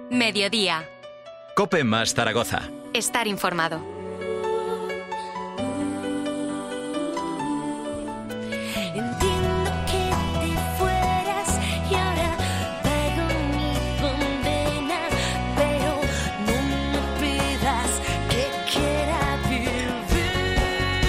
Mediodía. COPE más Zaragoza. Estar informado. Entiendo que te fueras y ahora pago mi condena, pero no me pidas que quiera vivir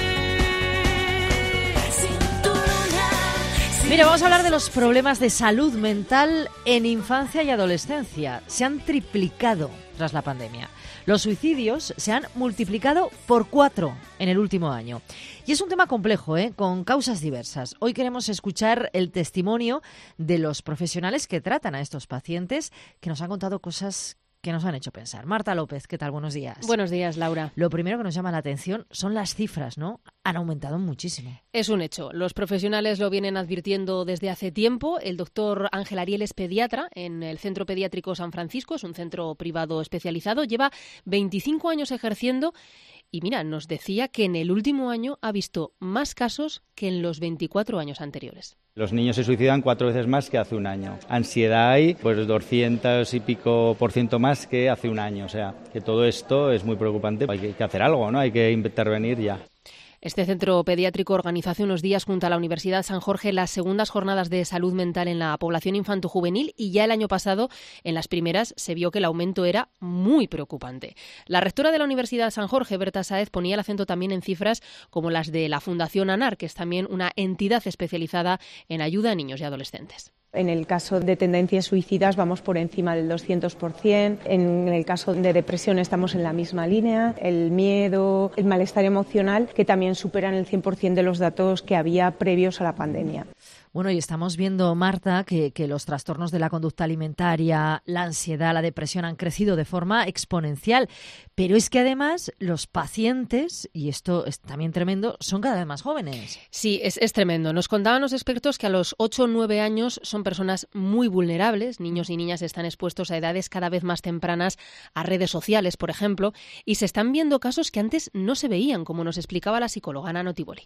sin tu luna. Mira, vamos a hablar de los problemas de salud mental en infancia y adolescencia. Se han triplicado tras la pandemia. Los suicidios se han multiplicado por 4 en el último año. Y es un tema complejo, con causas diversas. Hoy queremos escuchar el testimonio de los profesionales que tratan a estos pacientes, que nos han contado cosas que nos han hecho pensar. Marta López, ¿qué tal? Buenos días. Buenos días, Laura. Lo primero que nos llama la atención son las cifras, ¿no? Han aumentado muchísimo. Es un hecho. Los profesionales lo vienen advirtiendo desde hace tiempo. El doctor Ángel Ariel es pediatra en el Centro Pediátrico San Francisco, es un centro privado especializado. Lleva 25 años ejerciendo y, mira, nos decía que en el último año ha visto más casos que en los 24 años anteriores. Los niños se suicidan 4 veces más que hace un año. Ansiedad hay, pues 200 y pico % más que hace un año. O sea, que todo esto es muy preocupante. Hay que hacer algo, ¿no? Hay que intervenir ya. Este centro pediátrico organizó hace unos días junto a la Universidad San Jorge las segundas jornadas de salud mental en la población infanto-juvenil y ya el año pasado, en las primeras, se vio que el aumento era muy preocupante. La rectora de la Universidad San Jorge, Berta Sáez, ponía el acento también en cifras como las de la Fundación ANAR, que es también una entidad especializada en ayuda a niños y adolescentes. En el caso de tendencias suicidas vamos por encima del 200%, en el caso de depresión estamos en la misma línea, el miedo, el malestar emocional, que también superan el 100% de los datos que había previos a la pandemia. Bueno, y estamos viendo, Marta, que los trastornos de la conducta alimentaria, la ansiedad, la depresión han crecido de forma exponencial. Pero es que además los pacientes, y esto es también tremendo, son cada vez más jóvenes. Sí, es tremendo. Nos contaban los expertos que a los 8 o 9 años son personas muy vulnerables. Niños y niñas están expuestos a edades cada vez más tempranas a redes sociales, por ejemplo, y se están viendo casos que antes no se veían, como nos explicaba la psicóloga Ana Notiboli.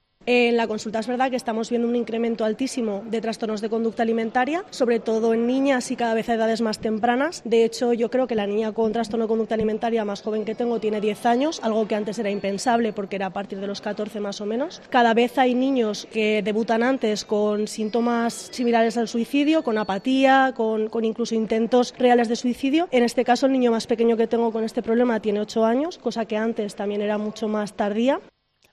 En la consulta es verdad que estamos viendo un incremento altísimo de trastornos de conducta alimentaria, sobre todo en niñas y cada vez a edades más tempranas. De hecho, yo creo que la niña con trastorno de conducta alimentaria más joven que tengo tiene 10 años, algo que antes era impensable porque era a partir de los 14 más o menos. Cada vez hay niños que debutan antes con síntomas similares al suicidio, con apatía, con incluso intentos reales de suicidio. En este caso, el niño más pequeño que tengo con este problema tiene 8 años, cosa que antes también era mucho más tardía.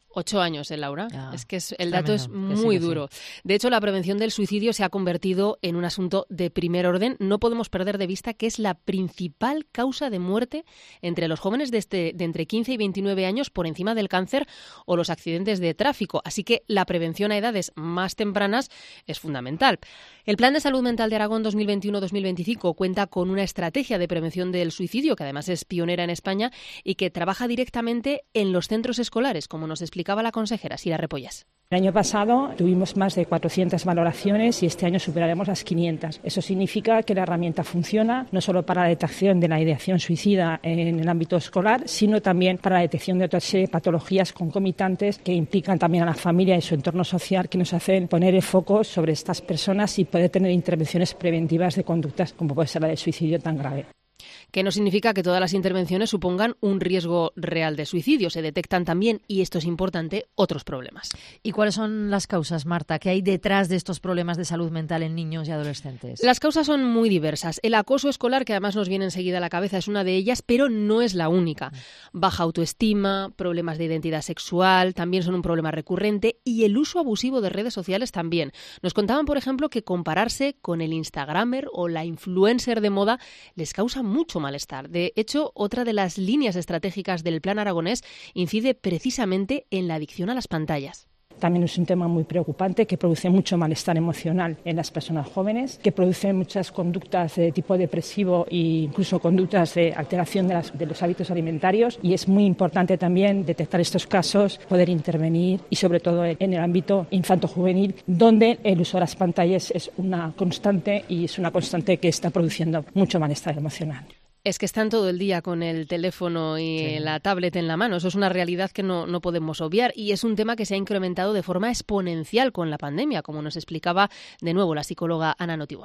8 años, Laura. Es que el dato es tremendo, muy duro. De hecho, la prevención del suicidio se ha convertido en un asunto de primer orden. No podemos perder de vista que es la principal causa de muerte entre los jóvenes de entre 15 y 29 años por encima del cáncer o los accidentes de tráfico. Así que la prevención a edades más tempranas es fundamental. El Plan de Salud Mental de Aragón 2021-2025 cuenta con una estrategia de prevención del suicidio, que además es pionera en España y que trabaja directamente en los centros escolares, como nos explicaba la consejera Sira Repollas. El año pasado tuvimos más de 400 valoraciones y este año superaremos las 500. Eso significa que la herramienta funciona no solo para la detección de la ideación suicida en el ámbito escolar, sino también para la detección de otras patologías concomitantes que implican también a la familia y su entorno social, que nos hacen poner el foco sobre estas personas y poder tener intervenciones preventivas de conductas como puede ser la del suicidio tan grave. Que no significa que todas las intervenciones supongan un riesgo real de suicidio. Se detectan también, y esto es importante, otros problemas. ¿Y cuáles son las causas, Marta, que hay detrás de estos problemas de salud mental en niños y adolescentes? Las causas son muy diversas. El acoso escolar, que además nos viene enseguida a la cabeza, es una de ellas, pero no es la única. Baja autoestima, problemas de identidad sexual, también son un problema recurrente, y el uso abusivo de redes sociales también. Nos contaban, por ejemplo, que compararse con el instagramer o la influencer de moda les causa mucho malestar. De hecho, otra de las líneas estratégicas del Plan Aragonés incide precisamente en la adicción a las pantallas. También es un tema muy preocupante que produce mucho malestar emocional en las personas jóvenes, que produce muchas conductas de tipo depresivo e incluso conductas de alteración de los hábitos alimentarios, y es muy importante también detectar estos casos, poder intervenir y sobre todo en el ámbito infanto-juvenil, donde el uso de las pantallas es una constante y es una constante que está produciendo mucho malestar emocional. Es que están todo el día con el teléfono y la tablet en la mano. Eso es una realidad que no podemos obviar y es un tema que se ha incrementado de forma exponencial con la pandemia, como nos explicaba de nuevo la psicóloga Ana Notiboli.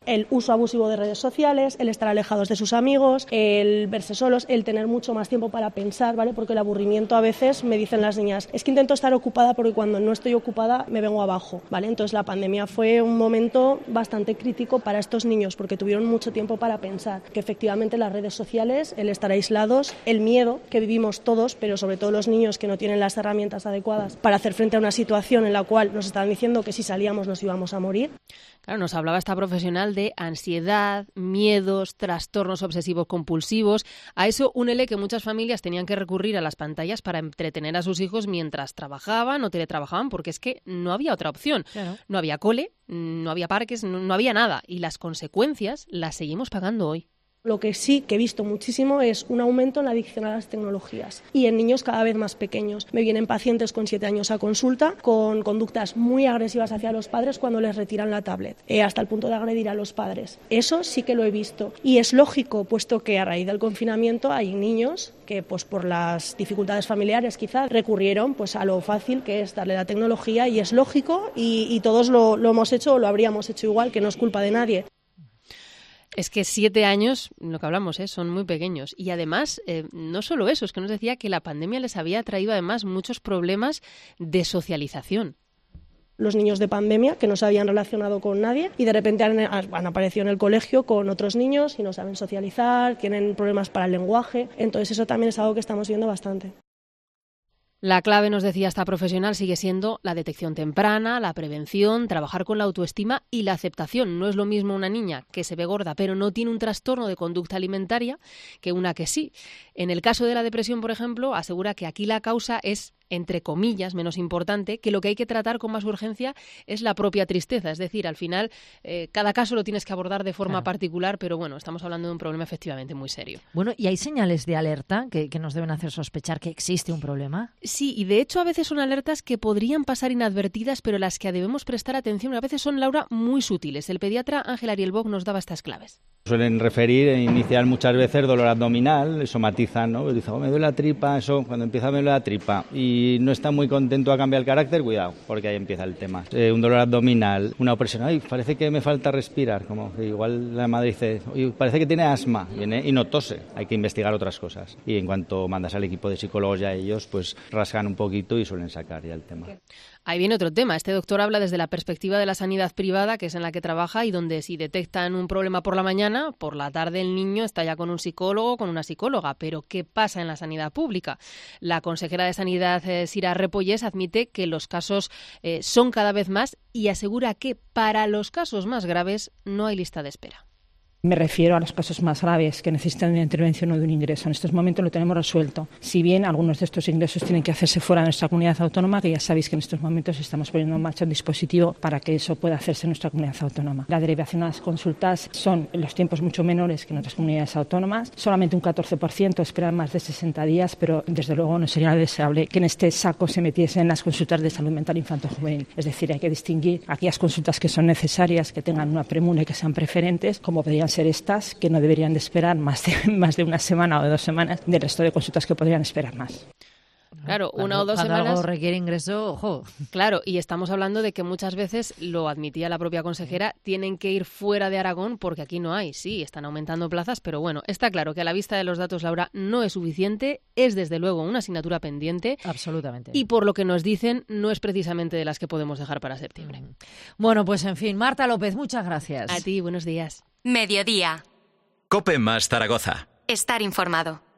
El uso abusivo de redes sociales, el estar alejados de sus amigos, el verse solos, el tener mucho más tiempo para pensar, ¿vale? Porque el aburrimiento a veces, me dicen las niñas, es que intento estar ocupada porque cuando no estoy ocupada me vengo abajo, ¿vale? Entonces la pandemia fue un momento bastante crítico para estos niños porque tuvieron mucho tiempo para pensar que efectivamente las redes sociales, el estar aislados, el miedo que vivimos todos, pero sobre todo los niños que no tienen las herramientas adecuadas para hacer frente a una situación en la cual nos estaban diciendo que si salíamos nos íbamos a morir. Claro, nos hablaba esta profesional de ansiedad, miedos, trastornos obsesivos compulsivos. A eso únele que muchas familias tenían que recurrir a las pantallas para entretener a sus hijos mientras trabajaban o teletrabajaban, porque es que no había otra opción. Claro. No había cole, no había parques, no había nada. Y las consecuencias las seguimos pagando hoy. Lo que sí que he visto muchísimo es un aumento en la adicción a las tecnologías y en niños cada vez más pequeños. Me vienen pacientes con 7 años a consulta con conductas muy agresivas hacia los padres cuando les retiran la tablet, hasta el punto de agredir a los padres. Eso sí que lo he visto y es lógico, puesto que a raíz del confinamiento hay niños que pues por las dificultades familiares quizás recurrieron pues a lo fácil que es darle la tecnología y es lógico y todos lo hemos hecho o lo habríamos hecho igual, que no es culpa de nadie. Es que 7 años, lo que hablamos, son muy pequeños. Y además, no solo eso, es que nos decía que la pandemia les había traído además muchos problemas de socialización. Los niños de pandemia que no se habían relacionado con nadie y de repente han aparecido en el colegio con otros niños y no saben socializar, tienen problemas para el lenguaje. Entonces eso también es algo que estamos viendo bastante. La clave, nos decía esta profesional, sigue siendo la detección temprana, la prevención, trabajar con la autoestima y la aceptación. No es lo mismo una niña que se ve gorda pero no tiene un trastorno de conducta alimentaria que una que sí. En el caso de la depresión, por ejemplo, asegura que aquí la causa es, entre comillas, menos importante, que lo que hay que tratar con más urgencia es la propia tristeza. Es decir, al final, cada caso lo tienes que abordar de forma particular, pero bueno, estamos hablando de un problema efectivamente muy serio. Bueno, ¿y hay señales de alerta que nos deben hacer sospechar que existe un problema? Sí, y de hecho a veces son alertas que podrían pasar inadvertidas, pero las que debemos prestar atención a veces son, Laura, muy sutiles. El pediatra Ángel Ariel-Bock nos daba estas claves. Suelen referir e iniciar muchas veces dolor abdominal, somatizan, ¿no? Dicen, me duele la tripa, eso, cuando empieza me duele la tripa y no está muy contento a cambiar el carácter, cuidado, porque ahí empieza el tema. Un dolor abdominal, una opresión, ay, parece que me falta respirar, como que igual la madre dice, parece que tiene asma, viene y no tose, hay que investigar otras cosas. Y en cuanto mandas al equipo de psicólogos ya ellos, pues rasgan un poquito y suelen sacar ya el tema. Ahí viene otro tema. Este doctor habla desde la perspectiva de la sanidad privada, que es en la que trabaja, y donde si detectan un problema por la mañana, por la tarde el niño está ya con un psicólogo o con una psicóloga. Pero ¿qué pasa en la sanidad pública? La consejera de Sanidad, Sira Repollés, admite que los casos son cada vez más y asegura que para los casos más graves no hay lista de espera. Me refiero a los casos más graves que necesitan una intervención o de un ingreso. En estos momentos lo tenemos resuelto. Si bien algunos de estos ingresos tienen que hacerse fuera de nuestra comunidad autónoma, que ya sabéis que en estos momentos estamos poniendo en marcha un dispositivo para que eso pueda hacerse en nuestra comunidad autónoma. La derivación a las consultas son en los tiempos mucho menores que en otras comunidades autónomas. Solamente un 14% esperan más de 60 días, pero desde luego no sería deseable que en este saco se metiesen las consultas de salud mental infanto-juvenil. Es decir, hay que distinguir aquellas consultas que son necesarias, que tengan una premura y que sean preferentes, como podrían ser estas, que no deberían de esperar más de una semana o de 2 semanas, del resto de consultas que podrían esperar más. Claro, una o dos semanas. Cuando algo requiere ingreso, ojo. Claro, y estamos hablando de que muchas veces, lo admitía la propia consejera, tienen que ir fuera de Aragón porque aquí no hay. Sí, están aumentando plazas, pero bueno, está claro que a la vista de los datos, Laura, no es suficiente, es desde luego una asignatura pendiente. Absolutamente. Y por lo que nos dicen, no es precisamente de las que podemos dejar para septiembre. Bueno, pues en fin, Marta López, muchas gracias. A ti, buenos días. Mediodía. COPE más Zaragoza. Estar informado.